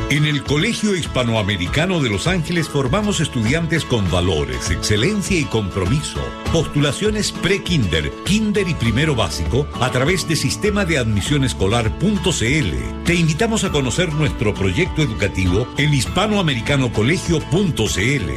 En el Colegio Hispanoamericano de Los Ángeles formamos estudiantes con valores, excelencia y compromiso. Postulaciones pre-kinder, kinder y primero básico a través de sistema de admisión escolar.cl. Te invitamos a conocer nuestro proyecto educativo en hispanoamericanocolegio.cl.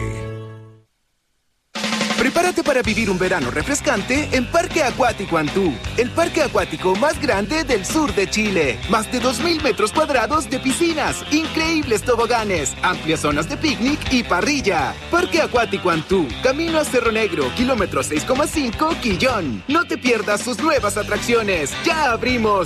Prepárate para vivir un verano refrescante en Parque Acuático Antú, el parque acuático más grande del sur de Chile. Más de 2.000 metros cuadrados de piscinas, increíbles toboganes, amplias zonas de picnic y parrilla. Parque Acuático Antú, camino a Cerro Negro, kilómetro 6,5, Quillón. No te pierdas sus nuevas atracciones. ¡Ya abrimos!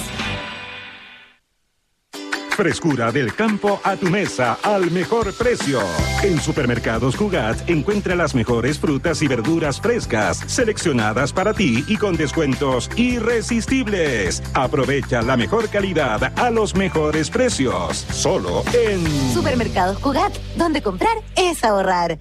Frescura del campo a tu mesa al mejor precio. En Supermercados Cugat encuentra las mejores frutas y verduras frescas, seleccionadas para ti y con descuentos irresistibles. Aprovecha la mejor calidad a los mejores precios. Solo en Supermercados Cugat, donde comprar es ahorrar.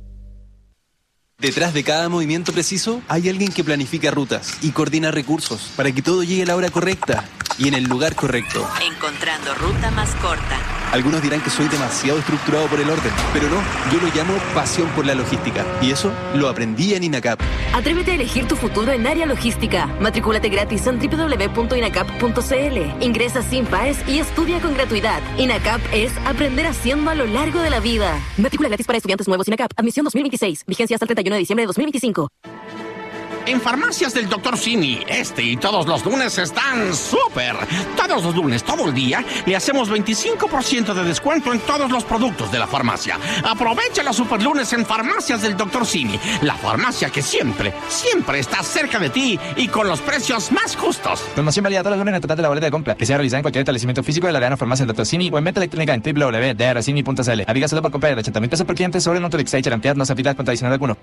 Detrás de cada movimiento preciso hay alguien que planifica rutas y coordina recursos para que todo llegue a la hora correcta y en el lugar correcto. Encontrando ruta más corta. Algunos dirán que soy demasiado estructurado por el orden, pero no, yo lo llamo pasión por la logística y eso lo aprendí en INACAP. Atrévete a elegir tu futuro en área logística. Matricúlate gratis en www.inacap.cl. Ingresa sin paes y estudia con gratuidad. INACAP es aprender haciendo a lo largo de la vida. Matrícula gratis para estudiantes nuevos INACAP. Admisión 2026. Vigencia hasta el 31 de diciembre de 2025. En Farmacias del Dr. Simi, este y todos los lunes están súper. Todos los lunes, todo el día, le hacemos 25% de descuento en todos los productos de la farmacia. Aprovecha los super lunes en Farmacias del Dr. Simi, la farmacia que siempre, siempre está cerca de ti y con los precios más justos. Promoción válida todos los lunes en el total de la boleta de compra, que sea realizada en cualquier establecimiento físico de la Arena Farmacia del Dr. Simi o en venta electrónica en www.drcimi.cl. Aviga solo por comprar de 80.000 pesos por cliente sobre el monto de Exchange cantidad no se aplica con adicional alguno.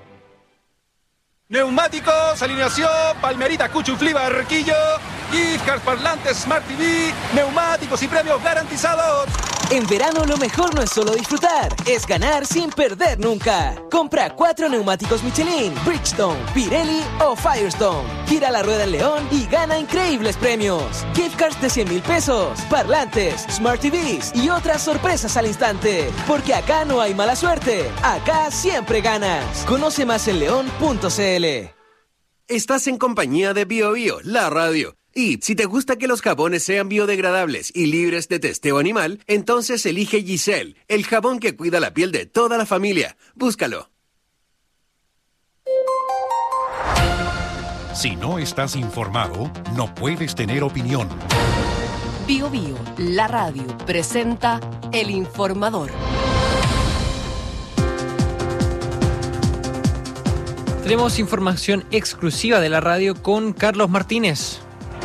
Neumáticos, alineación, Palmerita, Cuchuflí, Barquillo, gift cards, parlantes, Smart TV, neumáticos y premios garantizados. En verano lo mejor no es solo disfrutar, es ganar sin perder nunca. Compra 4 neumáticos Michelin, Bridgestone, Pirelli o Firestone. Gira la rueda en León y gana increíbles premios. Gift cards de 100.000 pesos, parlantes, Smart TVs y otras sorpresas al instante. Porque acá no hay mala suerte, acá siempre ganas. Conoce más en león.cl. Estás en compañía de Bio Bio, la radio. Y si te gusta que los jabones sean biodegradables y libres de testeo animal, entonces elige Giselle, el jabón que cuida la piel de toda la familia. Búscalo. Si no estás informado, no puedes tener opinión. Bio Bio, la radio, presenta El Informador. Tenemos información exclusiva de la radio con Carlos Martínez.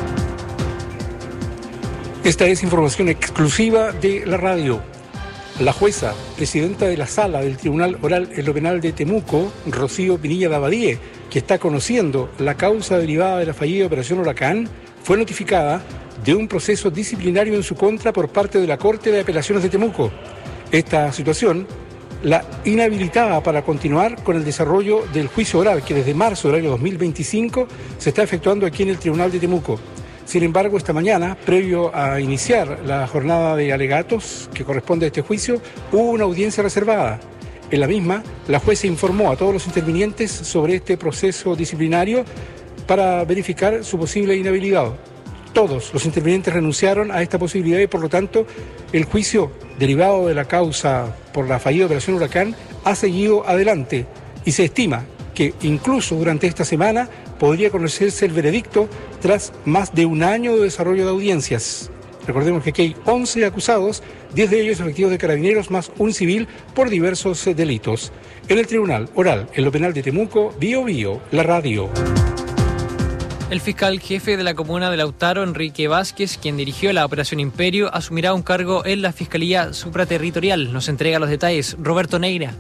Esta es información exclusiva de la radio. La jueza, presidenta de la sala del Tribunal Oral en lo Penal de Temuco, Rocío Pinilla de Abadie, que está conociendo la causa derivada de la fallida Operación Huracán, fue notificada de un proceso disciplinario en su contra por parte de la Corte de Apelaciones de Temuco. Esta situación la inhabilitaba para continuar con el desarrollo del juicio oral que desde marzo del año 2025 se está efectuando aquí en el Tribunal de Temuco. Sin embargo, esta mañana, previo a iniciar la jornada de alegatos que corresponde a este juicio, hubo una audiencia reservada. En la misma, la jueza informó a todos los intervinientes sobre este proceso disciplinario para verificar su posible inhabilidad. Todos los intervinientes renunciaron a esta posibilidad y, por lo tanto, el juicio derivado de la causa por la fallida Operación Huracán ha seguido adelante y se estima que incluso durante esta semana podría conocerse el veredicto tras más de un año de desarrollo de audiencias. Recordemos que aquí hay 11 acusados, 10 de ellos efectivos de carabineros más un civil por diversos delitos. En el Tribunal Oral en lo Penal de Temuco, Bio Bio, la radio. El fiscal jefe de la comuna de Lautaro, Enrique Vázquez, quien dirigió la Operación Imperio, asumirá un cargo en la Fiscalía Supraterritorial. Nos entrega los detalles Roberto Neira.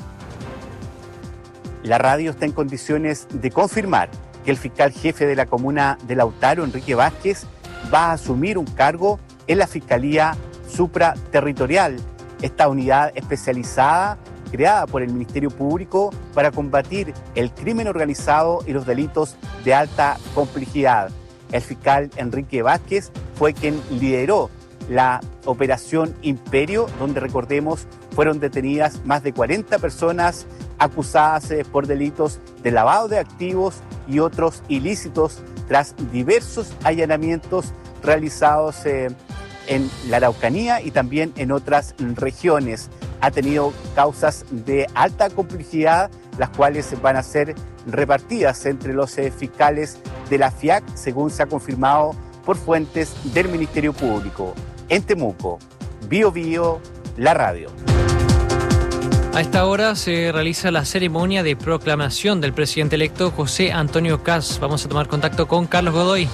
La radio está en condiciones de confirmar que el fiscal jefe de la comuna de Lautaro, Enrique Vázquez, va a asumir un cargo en la Fiscalía Supraterritorial, esta unidad especializada creada por el Ministerio Público para combatir el crimen organizado y los delitos de alta complejidad. El fiscal Enrique Vázquez fue quien lideró la Operación Imperio, donde, recordemos, fueron detenidas más de 40 personas acusadas por delitos de lavado de activos y otros ilícitos tras diversos allanamientos realizados en la Araucanía y también en otras regiones. Ha tenido causas de alta complejidad, las cuales van a ser repartidas entre los fiscales de la FIAC, según se ha confirmado por fuentes del Ministerio Público. En Temuco, Bío Bío, la radio. A esta hora se realiza la ceremonia de proclamación del presidente electo José Antonio Kast. Vamos a tomar contacto con Carlos Godoy.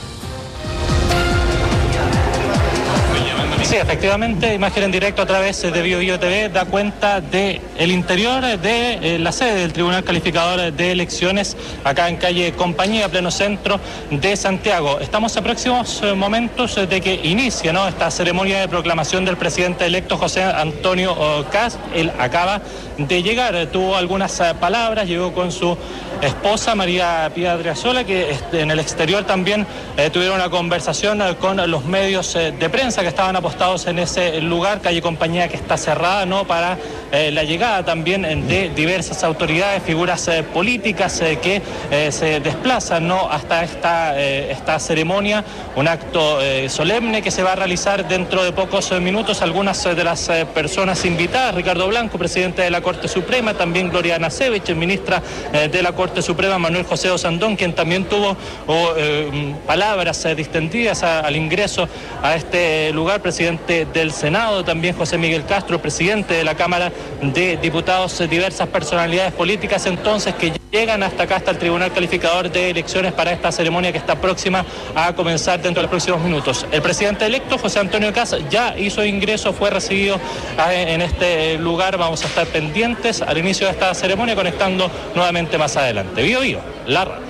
Sí, efectivamente, imagen en directo a través de Bío Bío TV da cuenta del interior de la sede del Tribunal Calificador de Elecciones, acá en calle Compañía, pleno centro de Santiago. Estamos a próximos momentos de que inicie esta ceremonia de proclamación del presidente electo José Antonio Kast. Él acaba de llegar, tuvo algunas palabras, llegó con su esposa María Pía Adriasola, que en el exterior también tuvieron una conversación con los medios de prensa que estaban apostados en ese lugar, calle Compañía, que está cerrada para la llegada también de diversas autoridades, figuras políticas que se desplazan hasta esta ceremonia, un acto solemne que se va a realizar dentro de pocos minutos. Algunas de las personas invitadas: Ricardo Blanco, presidente de la Corte Suprema, también Gloria Nacevich, ministra de la Corte Suprema, Manuel José Osandón, quien también tuvo palabras distendidas al ingreso a este lugar, presidente del Senado, también José Miguel Castro, presidente de la Cámara de Diputados, diversas personalidades políticas entonces que llegan hasta acá, hasta el Tribunal Calificador de Elecciones, para esta ceremonia que está próxima a comenzar dentro de los próximos minutos. El presidente electo, José Antonio Kast, ya hizo ingreso, fue recibido en este lugar. Vamos a estar pendientes al inicio de esta ceremonia, conectando nuevamente más adelante. Bío Bío, la radio.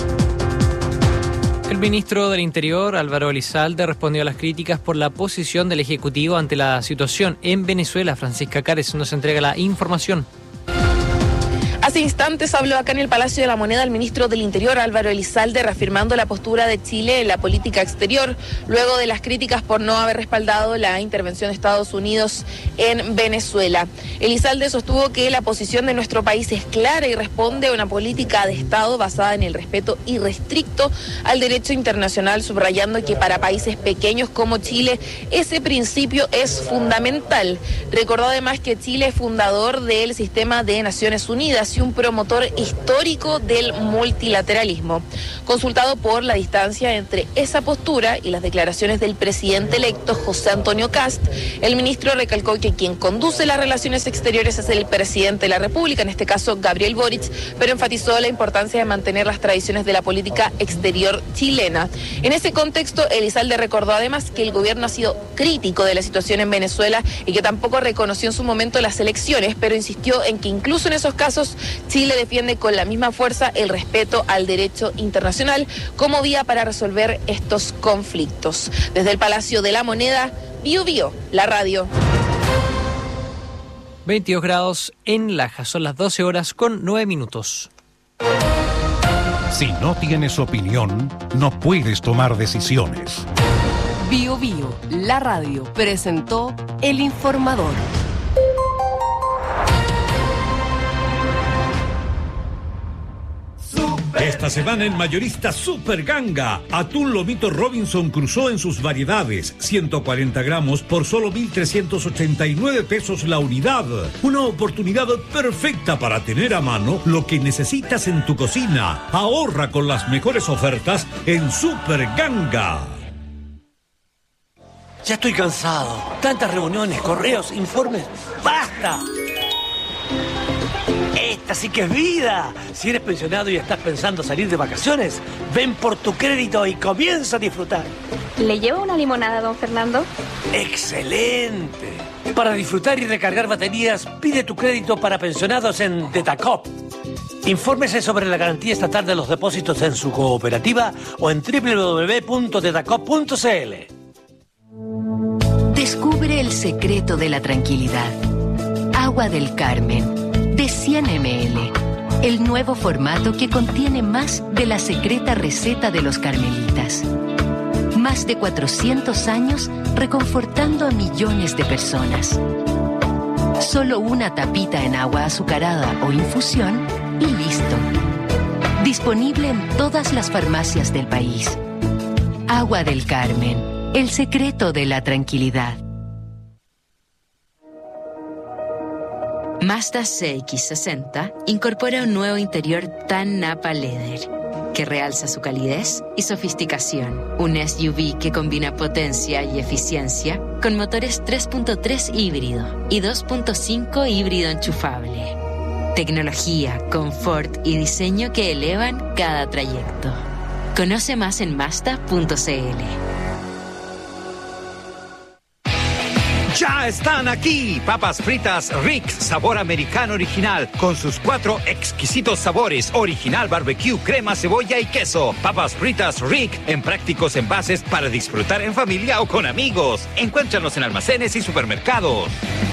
El ministro del Interior, Álvaro Elizalde, respondió a las críticas por la posición del Ejecutivo ante la situación en Venezuela. Francisca Cares nos entrega la información. Hace instantes habló acá en el Palacio de la Moneda el ministro del Interior, Álvaro Elizalde, reafirmando la postura de Chile en la política exterior, luego de las críticas por no haber respaldado la intervención de Estados Unidos en Venezuela. Elizalde sostuvo que la posición de nuestro país es clara y responde a una política de Estado basada en el respeto irrestricto al derecho internacional, subrayando que para países pequeños como Chile ese principio es fundamental. Recordó además que Chile es fundador del sistema de Naciones Unidas y un promotor histórico del multilateralismo. Consultado por la distancia entre esa postura y las declaraciones del presidente electo José Antonio Kast, el ministro recalcó que quien conduce las relaciones exteriores es el presidente de la República, en este caso Gabriel Boric, pero enfatizó la importancia de mantener las tradiciones de la política exterior chilena. En ese contexto, Elizalde recordó además que el gobierno ha sido crítico de la situación en Venezuela y que tampoco reconoció en su momento las elecciones, pero insistió en que incluso en esos casos Chile defiende con la misma fuerza el respeto al derecho internacional como vía para resolver estos conflictos. Desde el Palacio de la Moneda, Bío Bío, la radio. 22 grados en Laja, son las 12 horas con 9 minutos. Si no tienes opinión, no puedes tomar decisiones. Bío Bío, la radio, presentó El Informador. Esta semana en Mayorista Super Ganga, atún lomito Robinson Crusoe en sus variedades, 140 gramos por solo 1,389 pesos la unidad. Una oportunidad perfecta para tener a mano lo que necesitas en tu cocina. Ahorra con las mejores ofertas en Super Ganga. Ya estoy cansado. Tantas reuniones, correos, informes. ¡Basta! Esta sí que es vida. Si eres pensionado y estás pensando salir de vacaciones, ven por tu crédito y comienza a disfrutar. ¿Le llevo una limonada, don Fernando? ¡Excelente! Para disfrutar y recargar baterías, pide tu crédito para pensionados en Tetacop. Infórmese sobre la garantía estatal de los depósitos en su cooperativa o en www.tetacop.cl. Descubre el secreto de la tranquilidad. Agua del Carmen, de 100 ml. El nuevo formato que contiene más de la secreta receta de los carmelitas. más de 400 años reconfortando a millones de personas. Solo una tapita en agua azucarada o infusión y listo. Disponible en todas las farmacias del país. Agua del Carmen, el secreto de la tranquilidad. Mazda CX-60 incorpora un nuevo interior tan Napa Leather, que realza su calidez y sofisticación. Un SUV que combina potencia y eficiencia con motores 3.3 híbrido y 2.5 híbrido enchufable. Tecnología, confort y diseño que elevan cada trayecto. Conoce más en Mazda.cl. ¡Ya están aquí! Papas fritas Rick's sabor americano original, con sus 4 exquisitos sabores: original, barbecue, crema, cebolla y queso. Papas fritas Rick en prácticos envases para disfrutar en familia o con amigos. Encuéntranos en almacenes y supermercados.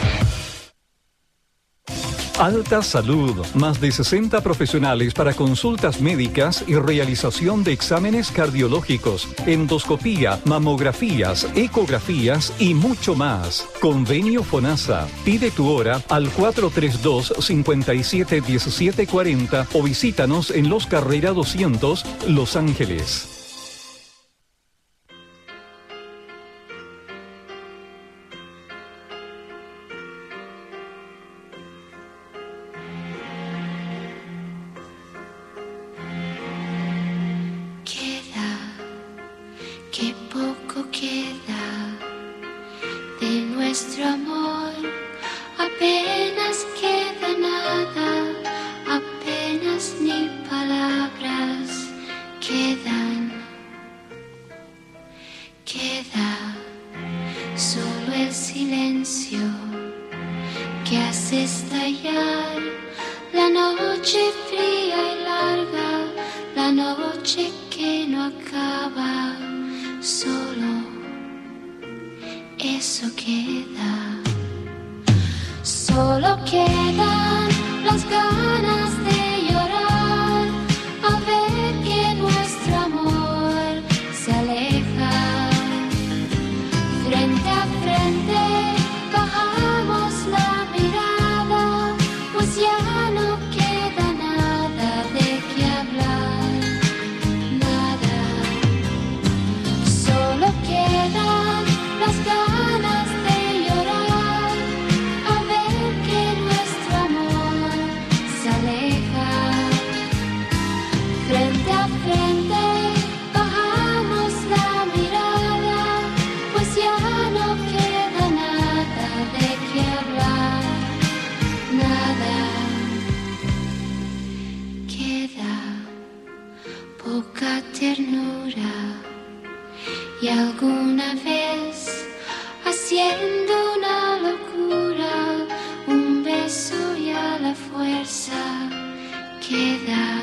Alta Salud, más de 60 profesionales para consultas médicas y realización de exámenes cardiológicos, endoscopía, mamografías, ecografías y mucho más. Convenio FONASA. Pide tu hora al 432-571740 o visítanos en Los Carrera 200, Los Ángeles. Qué poco queda de nuestro amor, apenas queda nada, apenas ni palabras quedan. Queda solo el silencio que hace estallar la noche fría y larga, la noche que no acaba. Solo eso queda. Solo quedan las ganas de llorar al ver que nuestro amor se aleja. Frente a frente bajamos la mirada, pues ya no queda nada de qué hablar. Quedan las ganas de llorar al ver que nuestro amor se aleja. Frente a frente bajamos la mirada, pues ya no queda nada de qué hablar. Nada queda, poca ternura. Y alguna vez, haciendo una locura, un beso y a la fuerza queda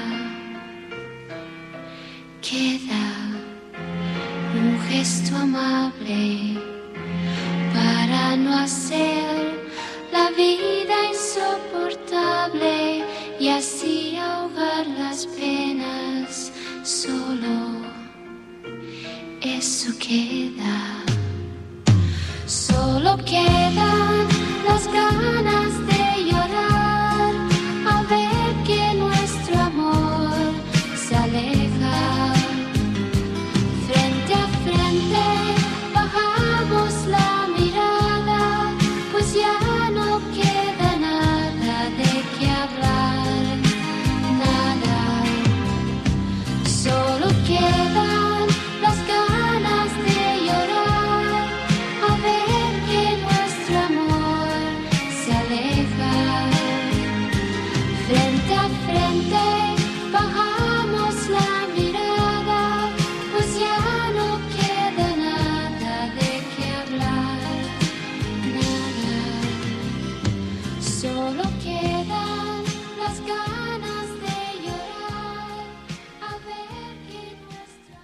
un gesto amable para no hacer la vida insoportable y así ahogar las penas. Solo eso queda. Solo quedan las ganas de llorar al ver que nuestro amor se aleja. Frente a frente bajamos la mirada, pues ya no queda nada de qué hablar. Nada. Solo quedan las ganas de llorar a ver que nuestro amor se aleja. Frente a frente bajamos la mirada, pues ya no queda nada de qué hablar. Nada. Solo quedan las ganas de llorar a ver que nuestro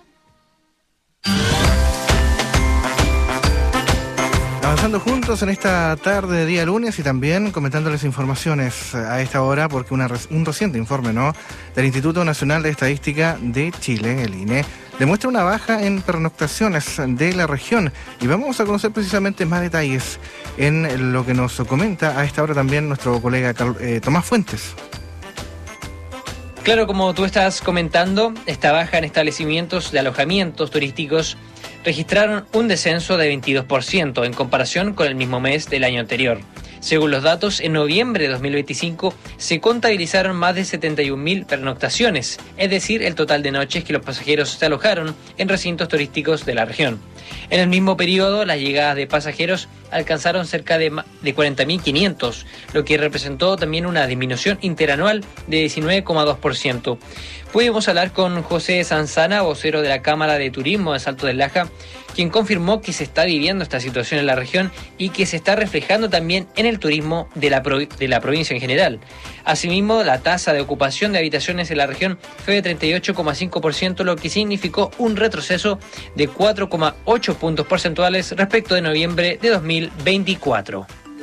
Avanzando juntos en esta tarde de día lunes y también comentándoles informaciones a esta hora, porque un reciente informe del Instituto Nacional de Estadística de Chile, el INE, demuestra una baja en pernoctaciones de la región. Y vamos a conocer precisamente más detalles en lo que nos comenta a esta hora también nuestro colega Tomás Fuentes. Claro, como tú estás comentando, esta baja en establecimientos de alojamientos turísticos registraron un descenso de 22% en comparación con el mismo mes del año anterior. Según los datos, en noviembre de 2025 se contabilizaron más de 71.000 pernoctaciones, es decir, el total de noches que los pasajeros se alojaron en recintos turísticos de la región. En el mismo periodo, las llegadas de pasajeros alcanzaron cerca de 40.500, lo que representó también una disminución interanual de 19,2%. Pudimos hablar con José Sanzana, vocero de la Cámara de Turismo de Salto del Laja, quien confirmó que se está viviendo esta situación en la región y que se está reflejando también en el turismo de la provincia en general. Asimismo, la tasa de ocupación de habitaciones en la región fue de 38,5%, lo que significó un retroceso de 4,8 puntos porcentuales respecto de noviembre de 2024.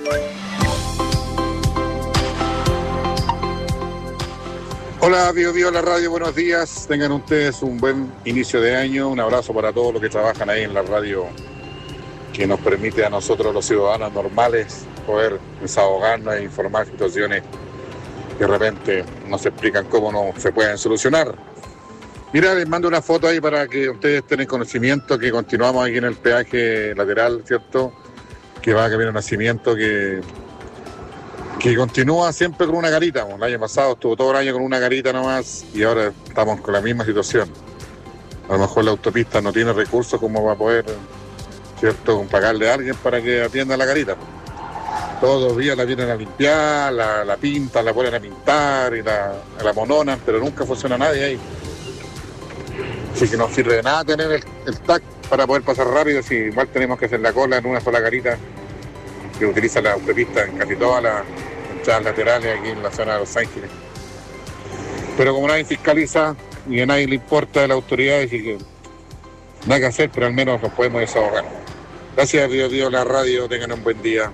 Hola, Bio la radio, buenos días. Tengan ustedes un buen inicio de año. Un abrazo para todos los que trabajan ahí en la radio, que nos permite a nosotros, los ciudadanos normales, poder desahogarnos e informar situaciones que de repente no se explican cómo no se pueden solucionar. Mira, les mando una foto ahí para que ustedes tengan conocimiento que continuamos aquí en el peaje lateral, ¿cierto? Que va a cambiar un nacimiento que continúa siempre con una garita. El año pasado estuvo todo el año con una garita nomás y ahora estamos con la misma situación. A lo mejor la autopista no tiene recursos como va a poder, ¿cierto?, pagarle a alguien para que atienda la garita. Todos los días la vienen a limpiar, la pintan, la ponen a pintar y la mononan, pero nunca funciona nadie ahí. Así que no sirve de nada tener el TAC para poder pasar rápido, si igual tenemos que hacer la cola en una sola garita que utiliza la autopista en casi todas las entradas laterales aquí en la zona de Los Ángeles. Pero como nadie fiscaliza y a nadie le importa de la autoridad, así que nada que hacer, pero al menos nos podemos desahogar. Gracias, Bio la radio, tengan un buen día.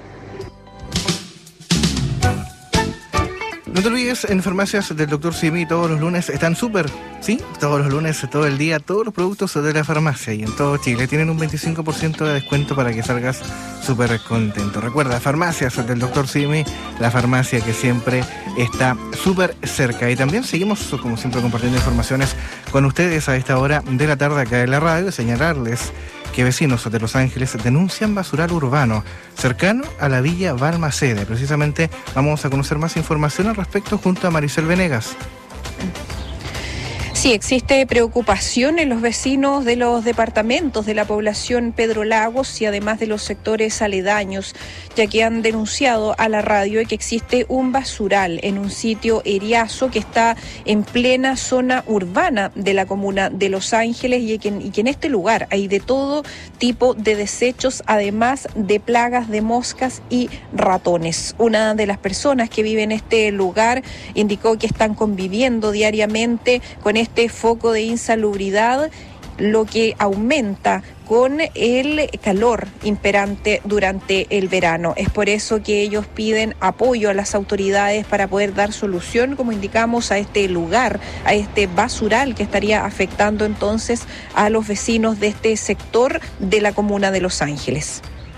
No te olvides, en farmacias del Dr. Simi todos los lunes están súper, ¿sí? Todos los lunes, todo el día, todos los productos de la farmacia y en todo Chile tienen un 25% de descuento para que salgas súper contento. Recuerda, farmacias del Dr. Simi, la farmacia que siempre está súper cerca. Y también seguimos, como siempre, compartiendo informaciones con ustedes a esta hora de la tarde acá en la radio, señalarles que vecinos de Los Ángeles denuncian basural urbano cercano a la Villa Balmaceda. Precisamente vamos a conocer más información al respecto junto a Maricel Venegas. Sí, existe preocupación en los vecinos de los departamentos de la población Pedro Lagos y además de los sectores aledaños, ya que han denunciado a la radio que existe un basural en un sitio eriazo que está en plena zona urbana de la comuna de Los Ángeles y que en este lugar hay de todo tipo de desechos, además de plagas de moscas y ratones. Una de las personas que vive en este lugar indicó que están conviviendo diariamente con este foco de insalubridad, lo que aumenta con el calor imperante durante el verano. Es por eso que ellos piden apoyo a las autoridades para poder dar solución, como indicamos, a este lugar, a este basural que estaría afectando entonces a los vecinos de este sector de la comuna de Los Ángeles.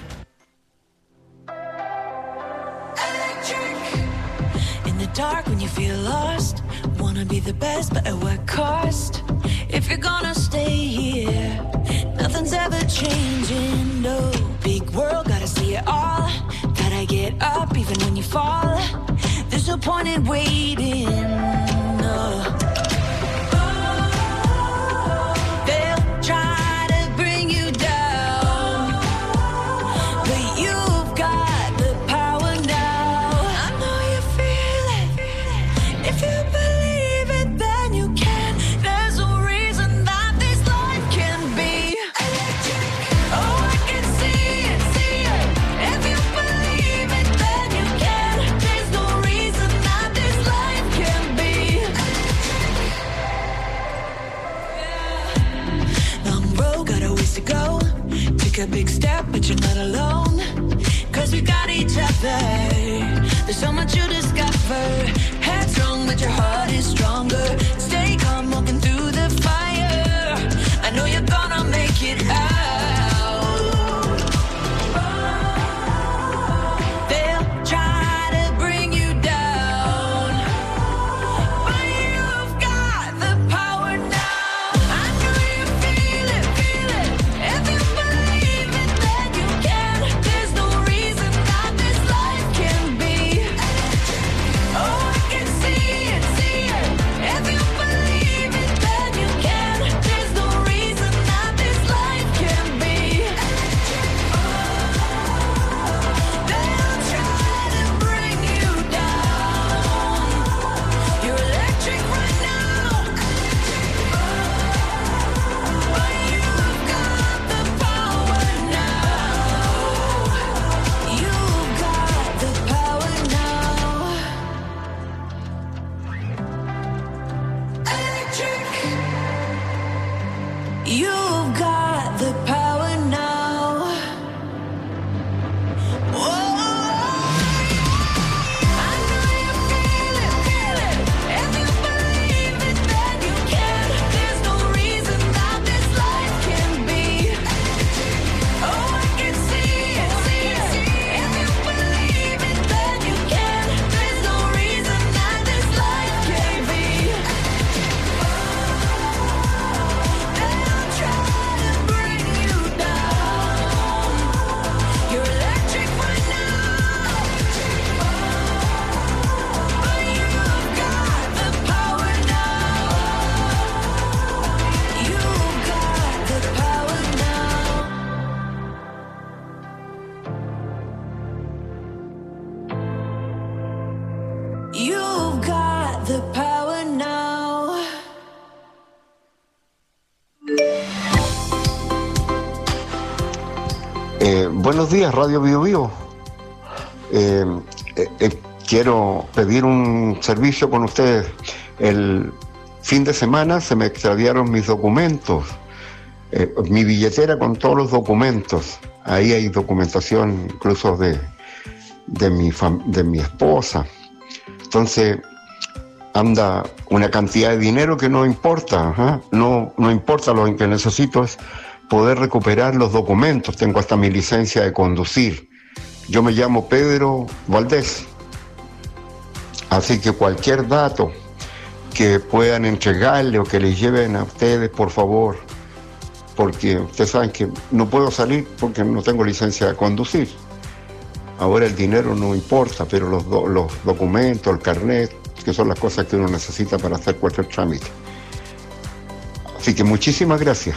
Wanna be the best, but at what cost? If you're gonna stay here, nothing's ever changing, no. Big world, gotta see it all. Gotta get up even when you fall. There's no point in waiting, no. They'll try to bring you down, but you've got the power now. I know you feel it. If you believe it, then you can. There's no reason that this life can be electric. Oh, I can see it, see it. If you believe it, then you can. There's no reason that this life can be electric. Long road, got a ways to go. Take a big step, but you're not alone. 'Cause we got each other. There's so much you discover. Headstrong, but your heart is stronger. Stay calm, walking through the fire. I know Buenos días, Radio Bio Bio. Quiero pedir un servicio con ustedes. El fin de semana se me extraviaron mis documentos, mi billetera con todos los documentos. Ahí hay documentación incluso de mi esposa. Entonces anda una cantidad de dinero que no importa, ¿eh? No importa, lo que necesito es poder recuperar los documentos. Tengo hasta mi licencia de conducir. Yo me llamo Pedro Valdés. Así que cualquier dato que puedan entregarle o que les lleven a ustedes, por favor, porque ustedes saben que no puedo salir porque no tengo licencia de conducir. Ahora el dinero no importa, pero los documentos, el carnet, que son las cosas que uno necesita para hacer cualquier trámite. Así que muchísimas gracias.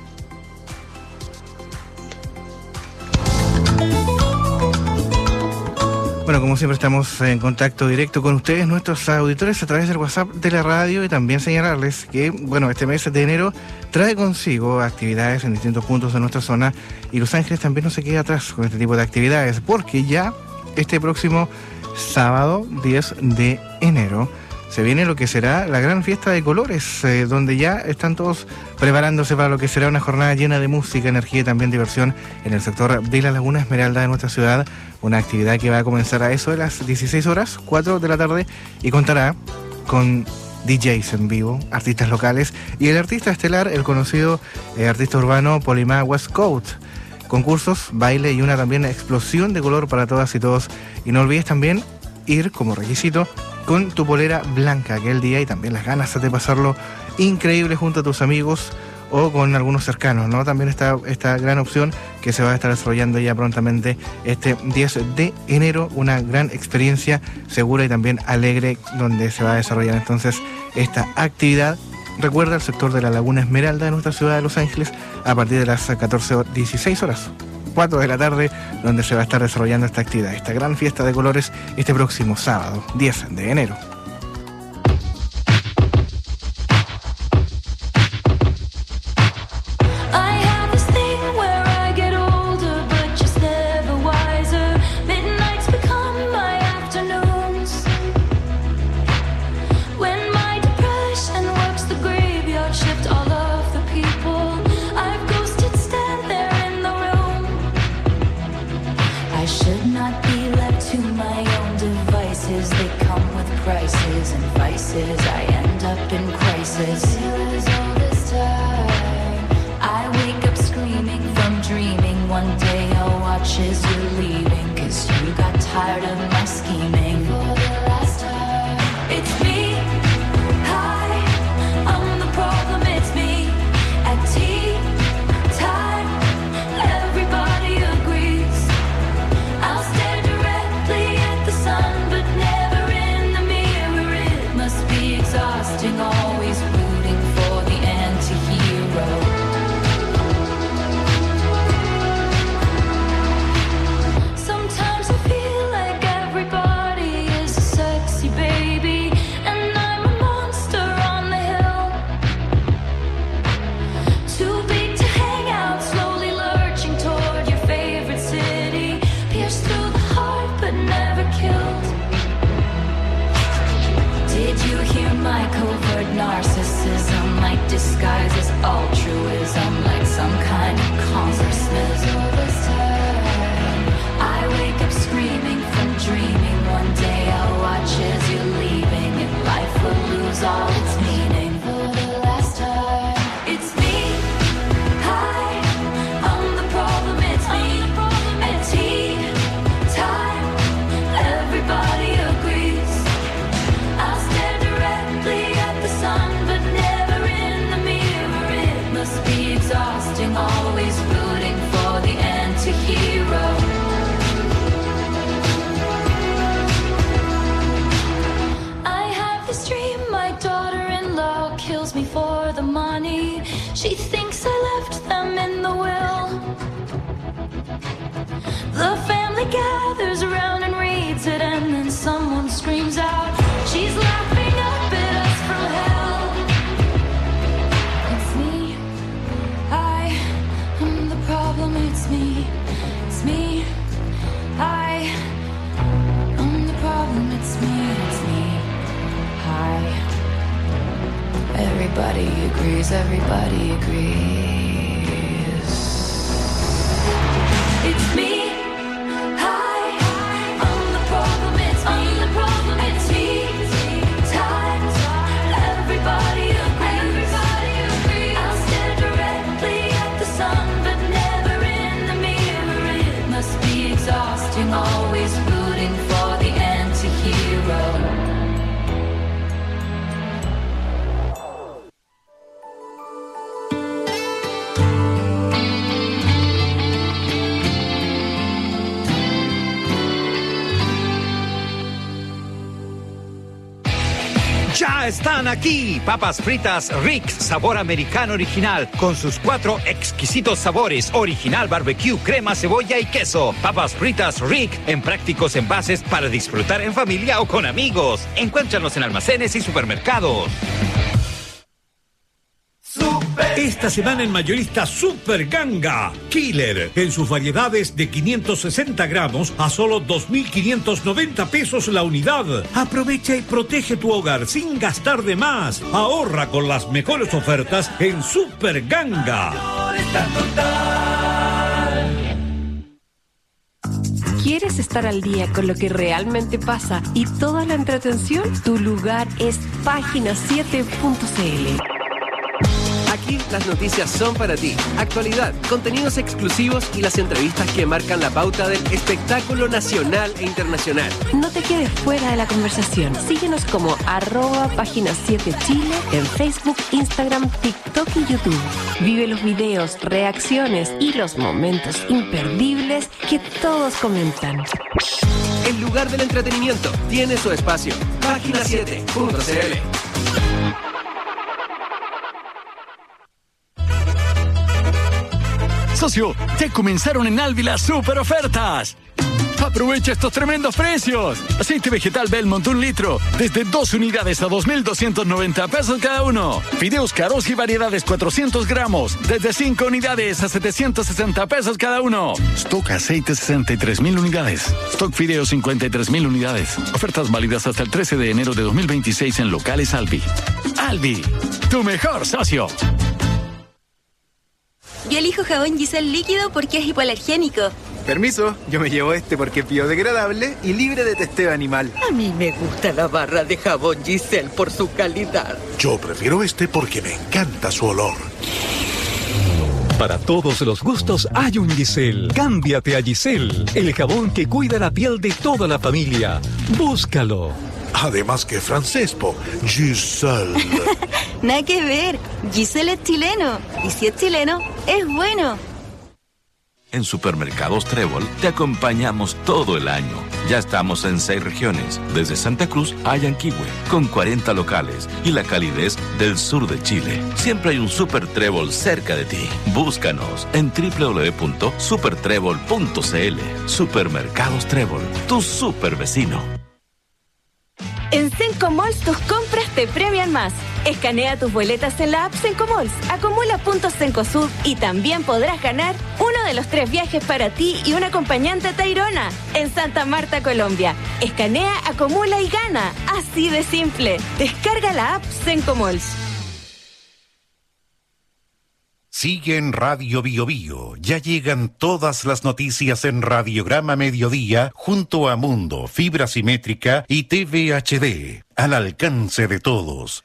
Bueno, como siempre estamos en contacto directo con ustedes, nuestros auditores, a través del WhatsApp de la radio, y también señalarles que, bueno, este mes de enero trae consigo actividades en distintos puntos de nuestra zona, y Los Ángeles también no se queda atrás con este tipo de actividades, porque ya este próximo sábado 10 de enero se viene lo que será la gran fiesta de colores, donde ya están todos preparándose para lo que será una jornada llena de música, energía y también diversión en el sector de la Laguna Esmeralda de nuestra ciudad. Una actividad que va a comenzar a eso de las 16 horas, 4 de la tarde, y contará con DJs en vivo, artistas locales y el artista estelar, el conocido artista urbano Polima West Coast. Concursos, baile y una también explosión de color para todas y todos. Y no olvides también ir como requisito con tu polera blanca aquel día, y también las ganas de pasarlo increíble junto a tus amigos o con algunos cercanos, ¿no? También está esta gran opción que se va a estar desarrollando ya prontamente este 10 de enero, una gran experiencia segura y también alegre, donde se va a desarrollar entonces esta actividad. Recuerda, el sector de la Laguna Esmeralda de nuestra ciudad de Los Ángeles, a partir de las 16 horas, 4 de la tarde, donde se va a estar desarrollando esta actividad, esta gran fiesta de colores, este próximo sábado, 10 de enero. I end up in crisis. All this time, I wake up screaming from dreaming. One day I'll watch as you're leaving, 'cause you got tired of my scheming. For the last time, it's me. Hi, I'm the problem, it's me. At tea time, everybody agrees. I'll stare directly at the sun, but never in the mirror. It must be exhausting, always rooting for the anti-hero. Sometimes I feel like everybody is a sexy baby, and I'm a monster on the hill. Too big to hang out, slowly lurching toward your favorite city. Pierced through the heart, but never killed. Did you hear my covert narcissism? My disguise is altruism, like some kind of consciousness. All this time, I wake up screaming from dreaming. One day I'll watch as you're leaving, and life will lose all its meaning. For the last time, it's me. Hi, I'm the problem, it's me. At tea time, everybody agrees. I'll stare directly at the sun, but never in the mirror. It must be exhausting. agrees, everybody agrees. It's me. Hi, I'm the problem. It's me. I'm the problem. It's me. Times, everybody agrees. I'll stare directly at the sun, but never in the mirror. It must be exhausting, always rooting for the anti-hero. Ya están aquí, papas fritas Rick, sabor americano original, con sus 4 exquisitos sabores, original barbecue, crema, cebolla y queso. Papas fritas Rick, en prácticos envases para disfrutar en familia o con amigos. Encuéntranos en almacenes y supermercados. Esta semana en Mayorista Super Ganga Killer en sus variedades de 560 gramos a solo 2.590 pesos la unidad. Aprovecha y protege tu hogar sin gastar de más. Ahorra con las mejores ofertas en Super Ganga. ¿Quieres estar al día con lo que realmente pasa y toda la entretención? Tu lugar es página7.cl. Aquí las noticias son para ti. Actualidad, contenidos exclusivos y las entrevistas que marcan la pauta del espectáculo nacional e internacional. No te quedes fuera de la conversación. Síguenos como @página7chile en Facebook, Instagram, TikTok y YouTube. Vive los videos, reacciones y los momentos imperdibles que todos comentan. El lugar del entretenimiento tiene su espacio. Página7.cl. Socio, ya comenzaron en Alvi las super ofertas. Aprovecha estos tremendos precios. Aceite vegetal Belmont 1 litro, desde 2 unidades a 2.290 pesos cada uno. Fideos Caros y variedades 400 gramos, desde 5 unidades a 760 pesos cada uno. Stock aceite 63.000 unidades. Stock fideos 53.000 unidades. Ofertas válidas hasta el 13 de enero de 2026 en locales Alvi. Alvi, tu mejor socio. Yo elijo jabón Giselle líquido porque es hipoalergénico. Permiso, yo me llevo este porque es biodegradable y libre de testeo animal. A mí me gusta la barra de jabón Giselle por su calidad. Yo prefiero este porque me encanta su olor. Para todos los gustos hay un Giselle. Cámbiate a Giselle, el jabón que cuida la piel de toda la familia. Búscalo. Además que francés, Giselle. Nada que ver, Giselle es chileno. Y si es chileno, es bueno. En Supermercados Trébol te acompañamos todo el año. Ya estamos en 6 regiones, desde Santa Cruz a Yanquihue, con 40 locales y la calidez del sur de Chile. Siempre hay un Super Trébol cerca de ti. Búscanos en www.supertrébol.cl. Supermercados Trébol, tu super vecino. En Sencomalls tus compras te premian más. Escanea tus boletas en la app Sencomalls, acumula puntos Cencosud y también podrás ganar uno de los 3 viajes para ti y un acompañante a Tayrona en Santa Marta, Colombia. Escanea, acumula y gana. Así de simple. Descarga la app Sencomalls. Sigue en Radio Bio Bio. Ya llegan todas las noticias en Radiograma Mediodía junto a Mundo, Fibra Simétrica y TV HD. Al alcance de todos.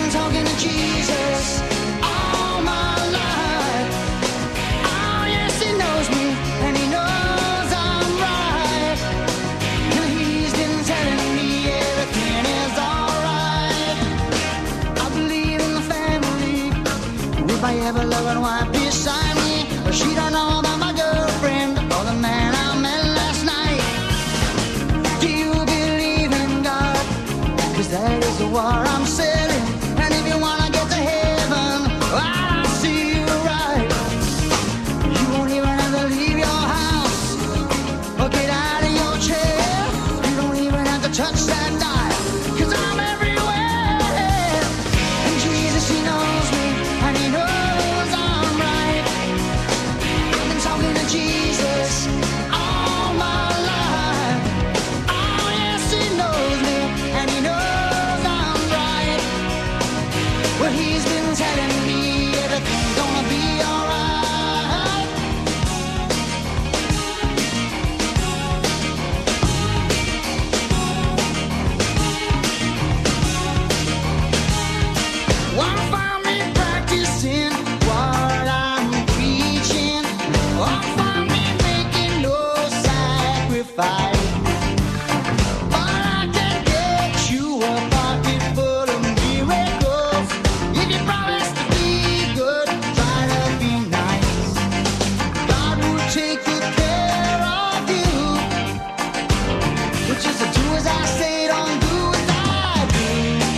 Jesus all my life. Oh yes, he loving wife beside me. But she don't know about my girlfriend or the man I met last night. Do you believe in God? 'Cause that is the war I'm selling. And if you wanna get to heaven, I see you right. You won't even have to leave your house or get out of your chair. You don't even have to touch that dial, 'cause I'm everywhere. And Jesus, he knows me, and he knows I'm right. I've been talking to Jesus all my life. Oh yes, he knows me, and he knows I'm right. Well, he's been telling me everything's gonna be alright. Won't find me practicing what I'm preaching. Won't find me making no sacrifice. But I can get you a pocket full of miracles. If you promise to be good, try to be nice. God will take good care of you. But just do as I say, don't do as I do.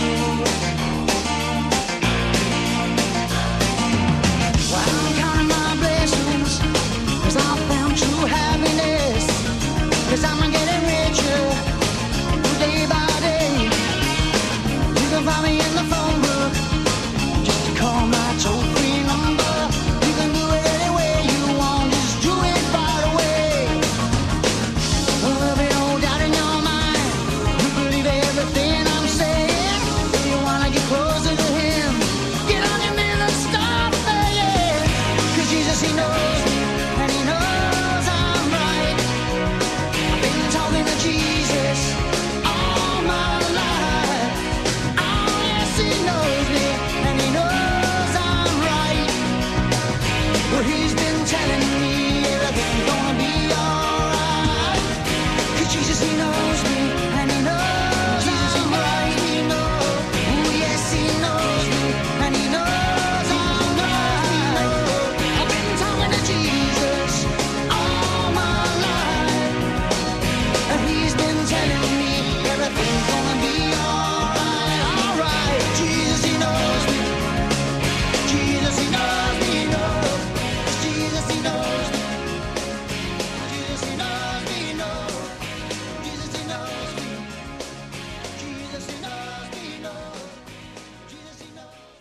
Well, I'm counting my blessings, 'cause I found true happiness. 'Cause I'm getting richer day by day. You can find me in the phone book, just call my toll-free number. You can do it any way you want, just do it right away. There'll be no doubt in your mind, you believe everything I'm saying. If you wanna get closer to him, get on your knees and start praying. 'Cause Jesus, he knows me, and he knows I'm right. I've been talking to Jesus all my life. Oh yes, he knows me, and he knows I'm right. Well, he's been telling me everything's gonna be alright. 'Cause Jesus, he knows me, and he knows I'm right. He knows, oh yes, he knows me, and he knows I'm right. I've been talking to Jesus all my life, and he's been telling me everything's gonna be alright, alright. Jesus, he knows me. Jesus, he knows me, he knows. Jesus, he knows me. Jesus, he knows me, he knows. Jesus, he knows me. Jesus, he knows me, he knows. Jesus, he knows me.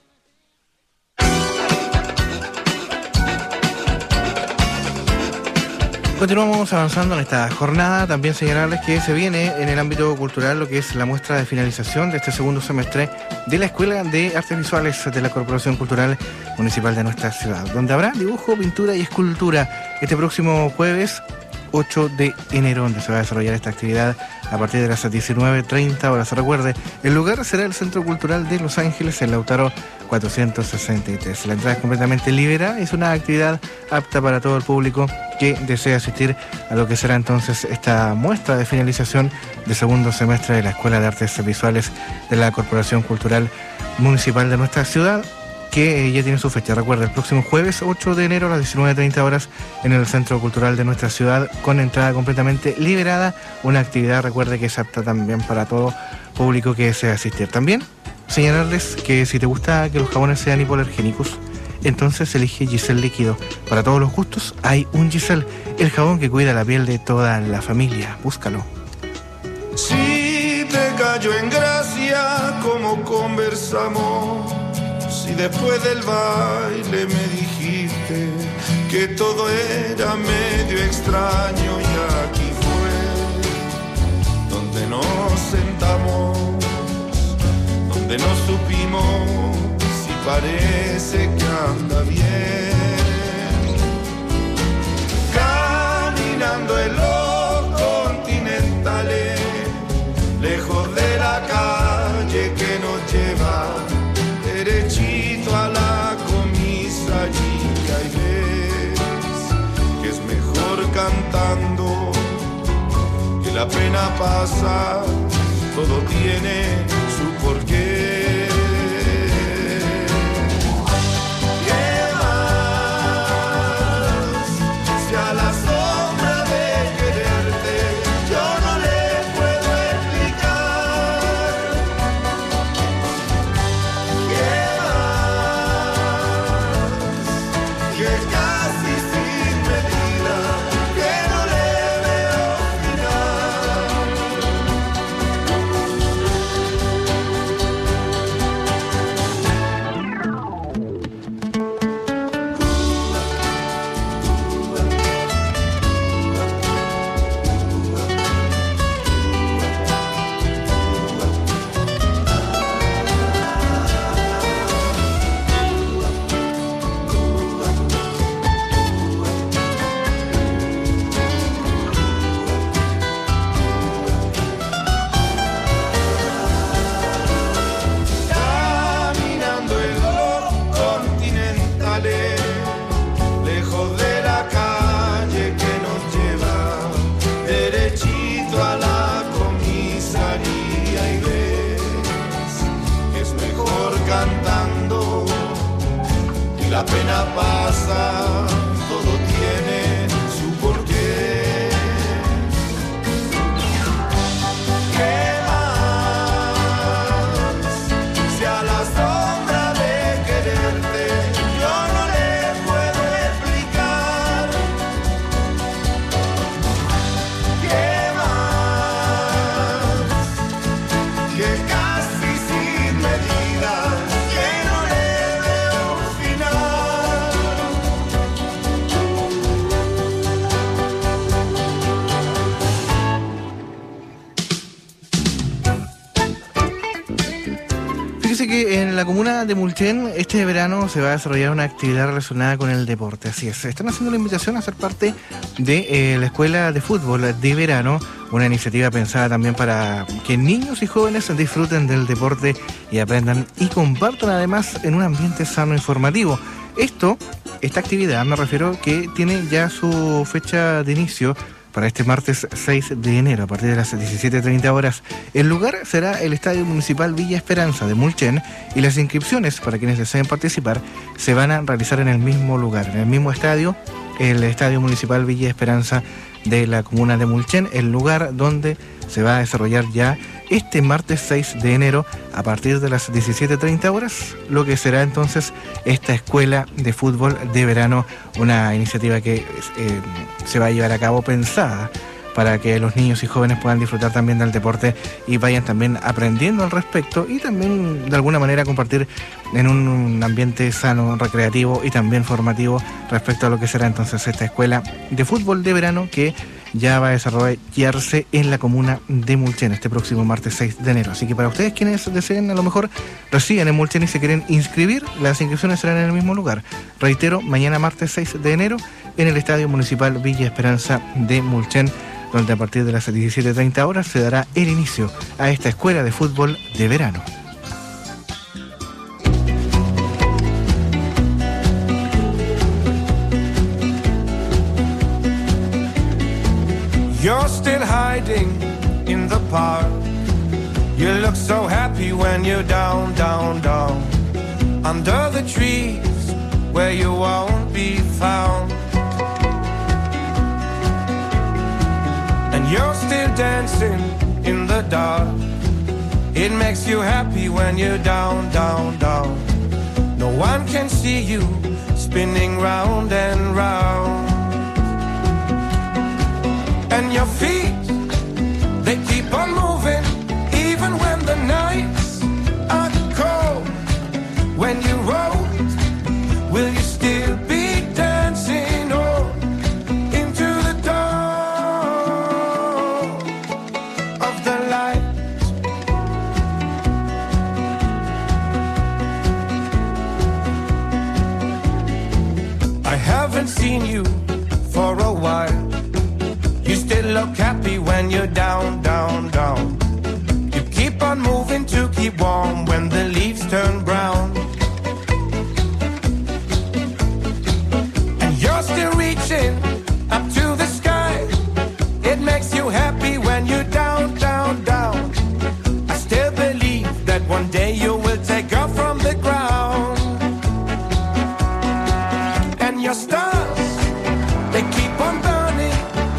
Continuamos avanzando en esta jornada. También señalarles que se viene en el ámbito cultural lo que es la muestra de finalización de este segundo semestre de la Escuela de Artes Visuales de la Corporación Cultural Municipal de nuestra ciudad, donde habrá dibujo, pintura y escultura este próximo jueves 8 de enero, donde se va a desarrollar esta actividad a partir de las 19:30 horas. Recuerde, el lugar será el Centro Cultural de Los Ángeles, en Lautaro 463. La entrada es completamente libre, es una actividad apta para todo el público que desea asistir a lo que será entonces esta muestra de finalización del segundo semestre de la Escuela de Artes Visuales de la Corporación Cultural Municipal de nuestra ciudad, que ya tiene su fecha. Recuerda, el próximo jueves 8 de enero a las 19:30 horas en el Centro Cultural de nuestra ciudad, con entrada completamente liberada, una actividad, recuerde, que es apta también para todo público que desea asistir. También señalarles que si te gusta que los jabones sean hipoalergénicos, entonces elige Giselle Líquido. Para todos los gustos hay un Giselle, el jabón que cuida la piel de toda la familia. Búscalo. Si te cayó en gracia como conversamos, si después del baile me dijiste que todo era medio extraño, y aquí fue donde nos sentamos, donde no supimos si parece que anda bien, caminando en los continentales, lejos de la calle que nos lleva derechito a la comisaría, y ves que es mejor cantando, que la pena pasa, todo tiene su porqué. Yeah. pasa, todo tiene su porqué. ¿Qué más? Si a la sombra de quererte yo no le puedo explicar. ¿Qué más? Que casi sin medida que no le veo final. Fíjese que en la comuna de Mulchen este verano se va a desarrollar una actividad relacionada con el deporte. Así es, están haciendo la invitación a ser parte de la escuela de fútbol de verano, una iniciativa pensada también para que niños y jóvenes disfruten del deporte y aprendan y compartan además en un ambiente sano e informativo. Esta actividad, me refiero, que tiene ya su fecha de inicio para este martes 6 de enero, a partir de las 17:30 horas. El lugar será el Estadio Municipal Villa Esperanza de Mulchen y las inscripciones para quienes deseen participar se van a realizar en el mismo lugar, en el mismo estadio, el Estadio Municipal Villa Esperanza de la comuna de Mulchen, el lugar donde se va a desarrollar ya este martes 6 de enero a partir de las 17:30 horas, lo que será entonces esta escuela de fútbol de verano, una iniciativa que se va a llevar a cabo pensada para que los niños y jóvenes puedan disfrutar también del deporte y vayan también aprendiendo al respecto y también de alguna manera compartir en un ambiente sano, recreativo y también formativo respecto a lo que será entonces esta escuela de fútbol de verano que ya va a desarrollarse en la comuna de Mulchen este próximo martes 6 de enero. Así que para ustedes quienes deseen a lo mejor residen en Mulchen y se quieren inscribir, las inscripciones serán en el mismo lugar. Reitero, mañana martes 6 de enero en el Estadio Municipal Villa Esperanza de Mulchen, donde a partir de las 17:30 horas se dará el inicio a esta escuela de fútbol de verano. You're still hiding in the park. You look so happy when you're down, down, down. Under the trees where you won't be found. And you're still dancing in the dark. It makes you happy when you're down, down, down. No one can see you spinning round and round. And your feet, they keep on moving, even when the nights are cold. When you roll, will you still be dancing on into the dawn of the light? I haven't seen you for a while. You still look happy when you're down, down, down. You keep on moving to keep warm when the leaves turn brown. And you're still reaching up to the sky. It makes you happy when you're down, down, down. I still believe that one day you will take off from the ground. And your stars, they keep on burning.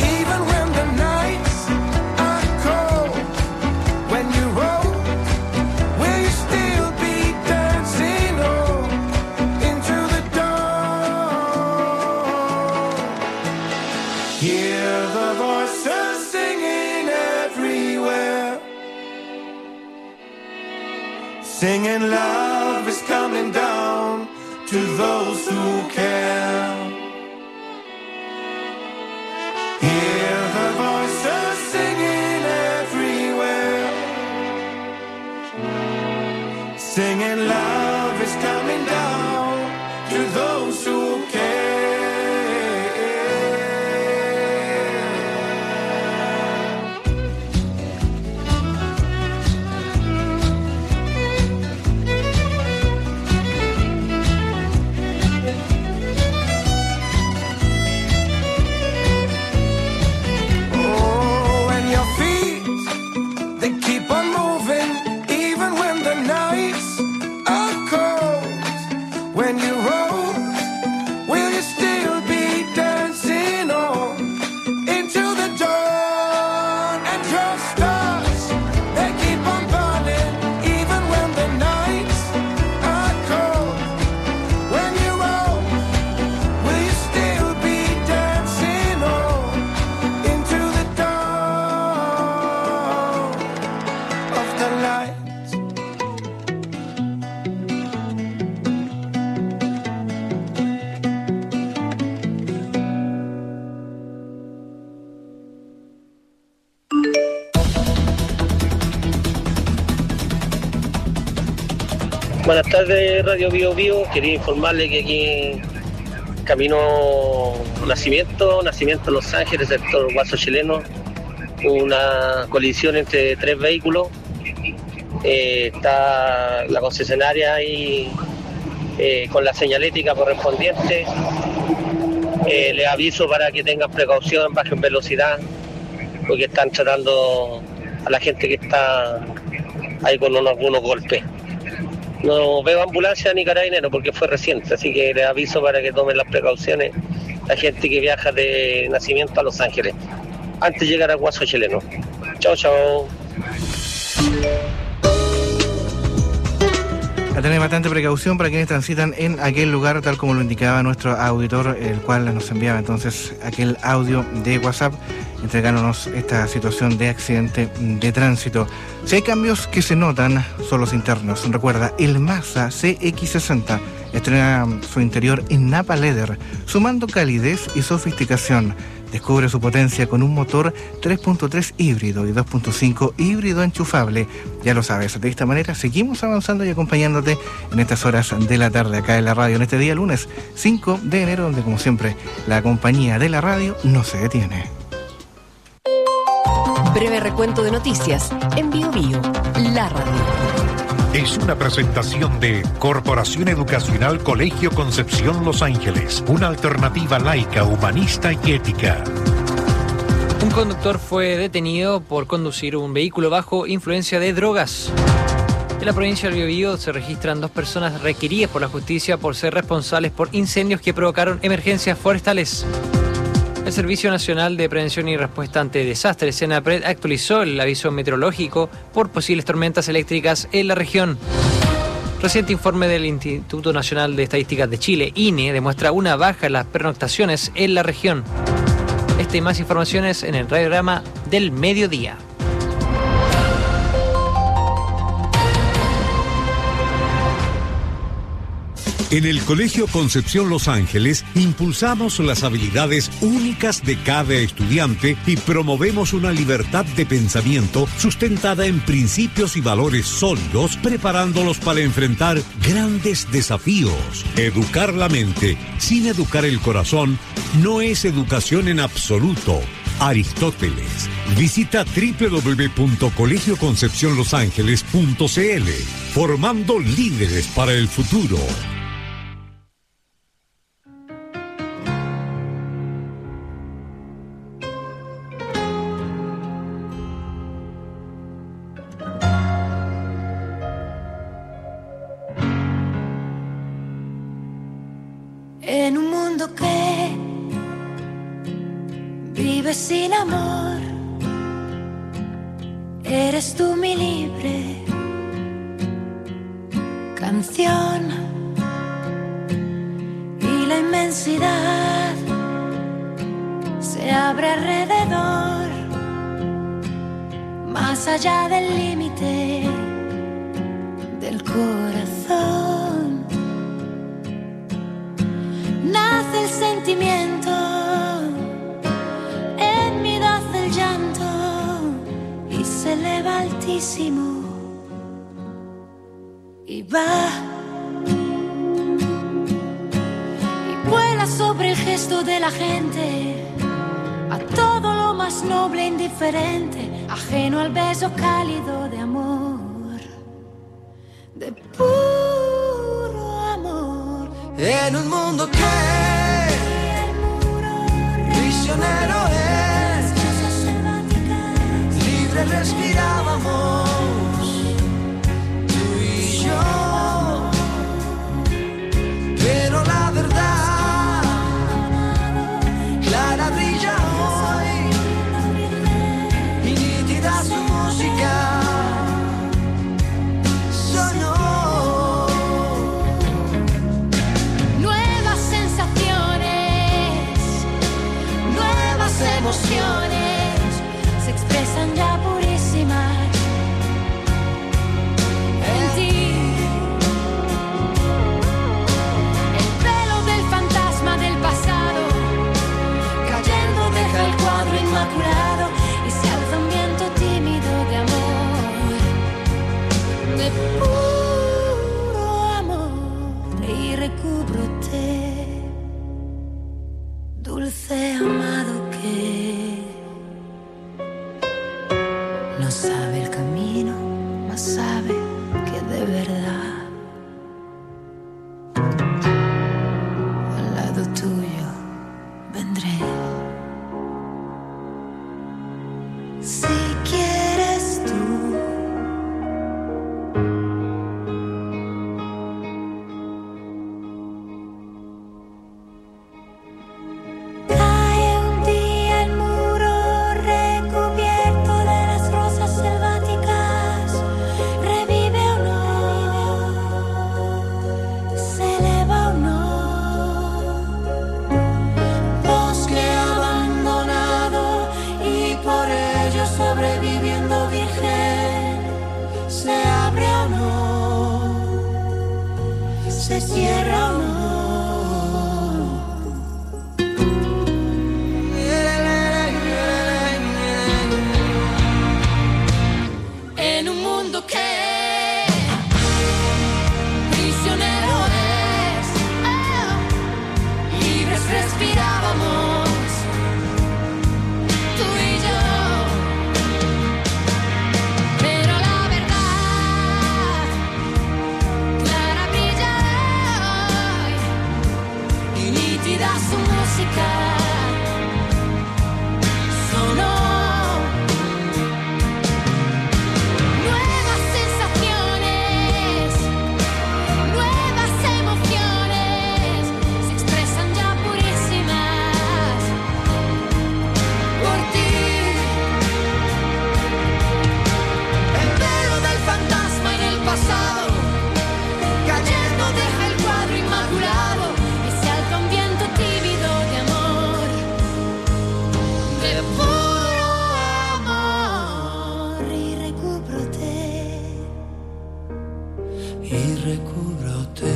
Singing love is coming down to those who care. Hear the voices singing everywhere. Singing love is coming down to those who care. They keep on moving, even when the nights are Buenas tardes, Radio Bio Bio. Quería informarle que aquí camino Nacimiento Los Ángeles, sector Guaso Chileno, una colisión entre 3 vehículos. Está la concesionaria ahí con la señalética correspondiente. Les aviso para que tengan precaución, bajen velocidad, porque están tratando a la gente que está ahí con algunos golpes. No veo ambulancia ni carabinero porque fue reciente, así que les aviso para que tomen las precauciones la gente que viaja de Nacimiento a Los Ángeles antes de llegar a Guaso Chileno. Chao, chao. A tener bastante precaución para quienes transitan en aquel lugar, tal como lo indicaba nuestro auditor, el cual nos enviaba entonces aquel audio de WhatsApp entregándonos esta situación de accidente de tránsito. Si hay cambios que se notan, son los internos. Recuerda, el Mazda CX-60 estrena su interior en Napa Leather, sumando calidez y sofisticación. Descubre su potencia con un motor 3.3 híbrido y 2.5 híbrido enchufable. Ya lo sabes, de esta manera seguimos avanzando y acompañándote en estas horas de la tarde acá en la radio, en este día lunes 5 de enero, donde como siempre la compañía de la radio no se detiene. Breve recuento de noticias en Bio Bio, la radio. Es una presentación de Corporación Educacional Colegio Concepción Los Ángeles, una alternativa laica, humanista y ética. Un conductor fue detenido por conducir un vehículo bajo influencia de drogas. En la provincia del Biobío se registran 2 personas requeridas por la justicia por ser responsables por incendios que provocaron emergencias forestales. El Servicio Nacional de Prevención y Respuesta ante Desastres, SENAPRED, actualizó el aviso meteorológico por posibles tormentas eléctricas en la región. Reciente informe del Instituto Nacional de Estadísticas de Chile, INE, demuestra una baja en las pernoctaciones en la región. Esta y más informaciones en el radiograma del mediodía. En el Colegio Concepción Los Ángeles impulsamos las habilidades únicas de cada estudiante y promovemos una libertad de pensamiento sustentada en principios y valores sólidos, preparándolos para enfrentar grandes desafíos. Educar la mente sin educar el corazón no es educación en absoluto. Aristóteles. Visita www.colegioconcepcionlosangeles.cl, formando líderes para el futuro. En un mundo que vive sin amor, eres tú mi libre canción, y la inmensidad se abre alrededor, más allá del límite del corazón. Nace el sentimiento, en mí nace el llanto y se eleva altísimo y va y vuela sobre el gesto de la gente, a todo lo más noble e indiferente, ajeno al beso cálido de amor, de puro amor. En un mundo que prisionero es, libre respirábamos tú y yo, pero la verdad clara brilla hoy y nítida su música. Sonó emociones se expresan ya purísimas No sabe el camino, mas sabe que de verdad al lado tuyo vendré. Si quieres tú. Cae un día el muro recubierto de las rosas selváticas, revive o no, se eleva o no. Bosque abandonado y por ello sobreviviendo virgen, se abre o no, se cierra o no. En un mundo que prisionero es, libres respirábamos, tú y yo. Pero la verdad clara brilla hoy y nítida su música sonó. Nuevas sensaciones, nuevas emociones se expresan ya purísimas por ti. El velo del fantasma en el pasado cayendo deja el cuadro inmaculado y se alza un viento tímido de amor, de puro amor. Y recúbrote, y recúbrote.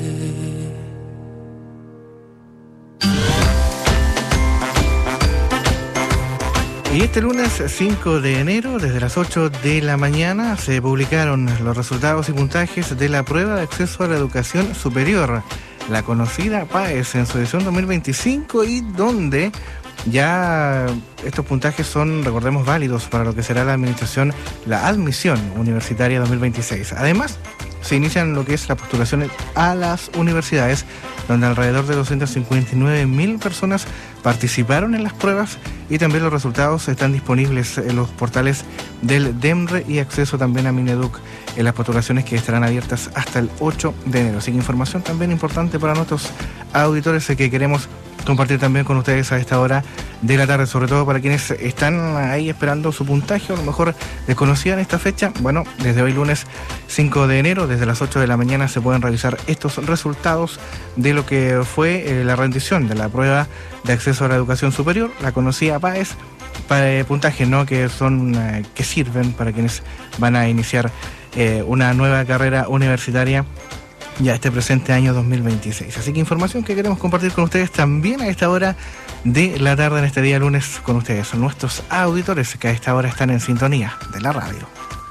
Y este lunes 5 de enero, desde las 8 de la mañana, se publicaron los resultados y puntajes de la prueba de acceso a la educación superior, la conocida PAES, en su edición 2025, y donde ya estos puntajes son, recordemos, válidos para lo que será la admisión universitaria 2026. Además, se inician lo que es la postulación a las universidades, donde alrededor de 259.000 personas participaron en las pruebas, y también los resultados están disponibles en los portales del DEMRE y acceso también a Mineduc en las postulaciones que estarán abiertas hasta el 8 de enero. Así que información también importante para nuestros auditores que queremos compartir también con ustedes a esta hora de la tarde, sobre todo para quienes están ahí esperando su puntaje, o a lo mejor desconocían esta fecha. Bueno, desde hoy lunes 5 de enero, desde las 8 de la mañana, se pueden revisar estos resultados de lo que fue la rendición de la prueba de acceso a la educación superior, la conocida PAES, para puntajes, ¿no?, que son que sirven para quienes van a iniciar una nueva carrera universitaria ya este presente año 2026. Así que información que queremos compartir con ustedes también a esta hora de la tarde, en este día lunes, con ustedes, son nuestros auditores que a esta hora están en sintonía de la radio.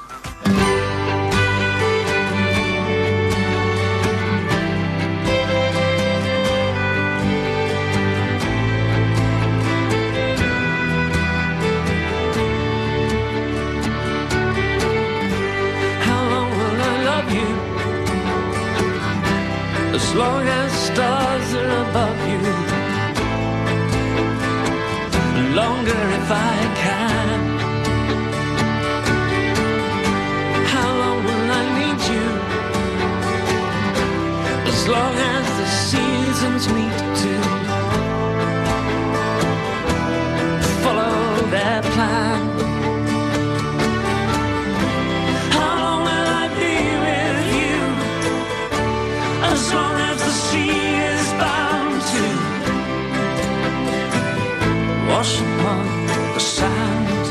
As long as stars are above you, longer if I can. How long will I need you? As long as the seasons meet to follow their plan. How long will I be with you? As long as the sea is bound to wash upon the sand.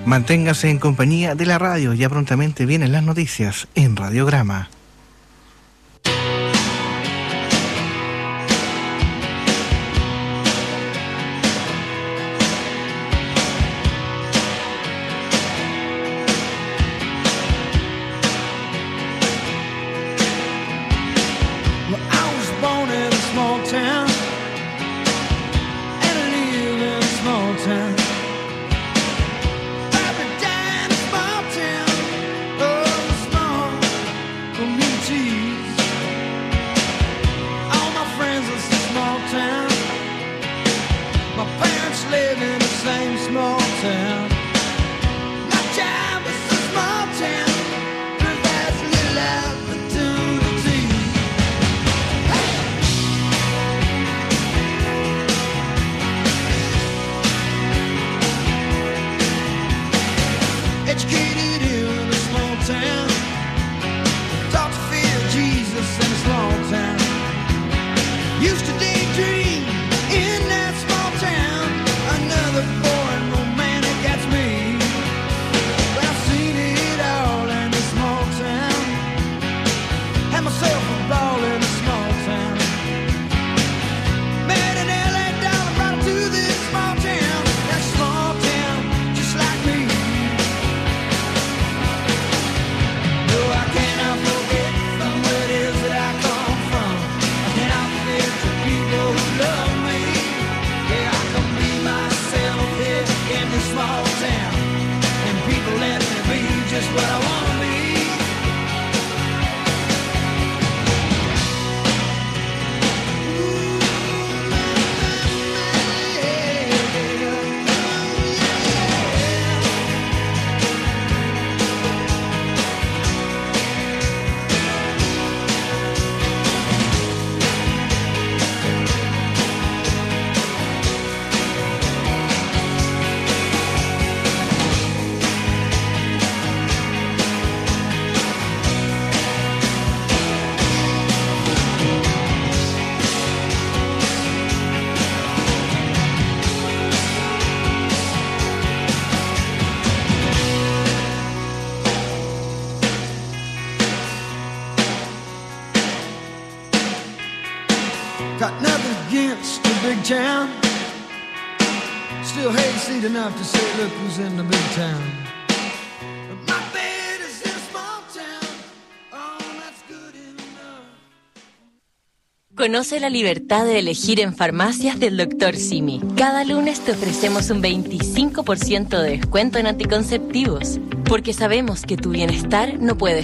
Manténgase en compañía de la radio, ya prontamente vienen las noticias en Radiograma. Got nothing against the big town. Still hayseed enough to say, look who's in the big town. But my bed is in a small town. Oh, that's good enough. Conoce la libertad de elegir en farmacias del Dr. Simi. Cada lunes te ofrecemos un 25% de descuento en anticonceptivos, porque sabemos que tu bienestar no puede